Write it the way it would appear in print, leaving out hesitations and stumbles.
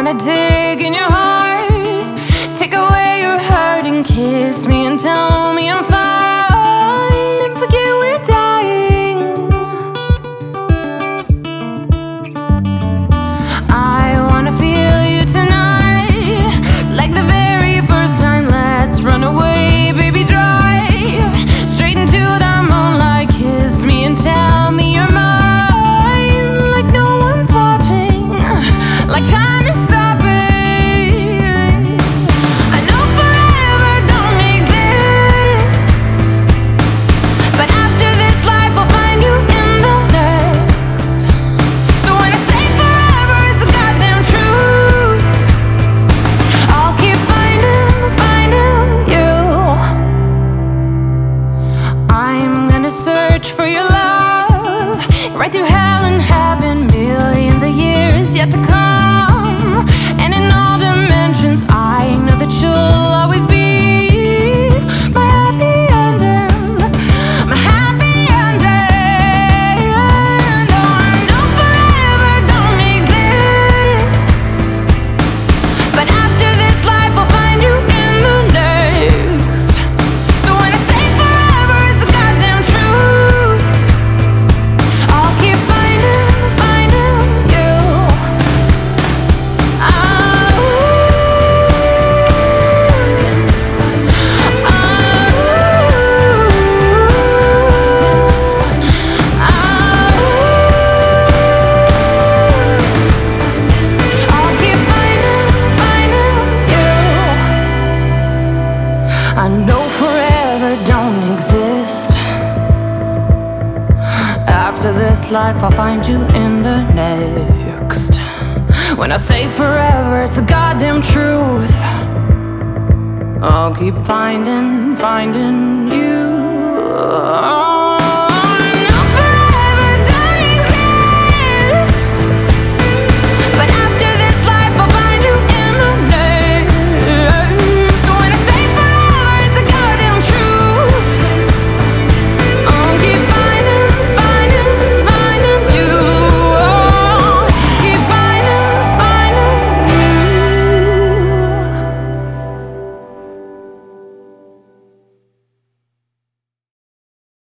wanna dig in your heart, take away your hurt and kiss me and tell me I'm fine and forget we're dying. I wanna feel you tonight, like the very first time. Let's run away, baby, drive straight into the moonlight. Kiss me and tell me you're mine, like no one's watching, like time is stopping. I know forever don't exist, but after this life I'll find you in the next. So when I say forever, it's a goddamn truth. I'll keep finding you. I'm gonna search for your love, right through hell and heaven, millions of years yet to come. And in all dimensions, I know that you'll always be my happy ending, my happy ending. Oh, I know forever don't exist, but after this life I'll find you in the next. So when I say forever, it's a goddamn truth. I'll keep finding you. I'll keep finding you. I know forever don't exist. After this life, I'll find you in the next. When I say forever, it's a goddamn truth. I'll keep finding you.